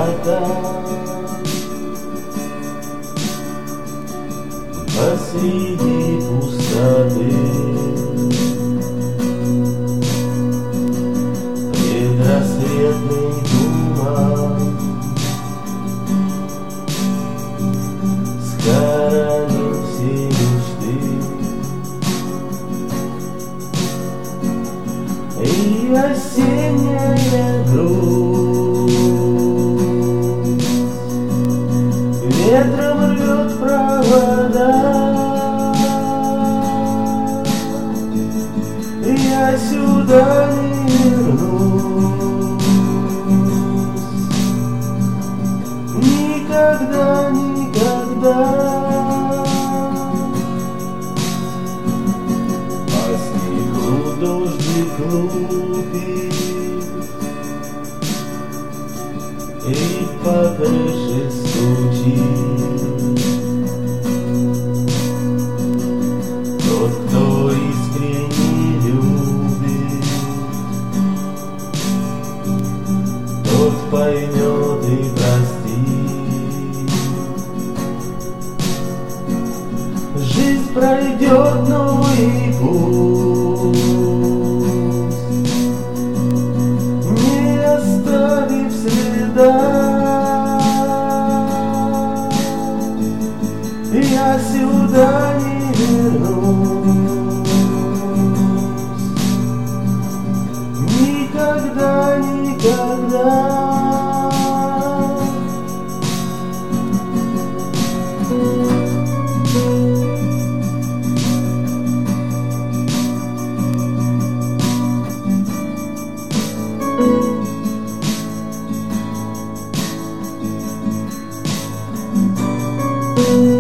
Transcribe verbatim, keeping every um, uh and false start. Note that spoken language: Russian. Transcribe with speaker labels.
Speaker 1: врата посреди пустоты. Предрассветный туман схоронил все мечты, и осенняя грусть ветром рвет провода. Я сюда не вернусь никогда, никогда. По снегу дождик лупит и по крыше стучит. Тот, кто искренне любит, тот поймет и простит. Жизнь пройдет, но и пусть не оставив следа. Я сюда не вернусь никогда, никогда.
Speaker 2: Thank you.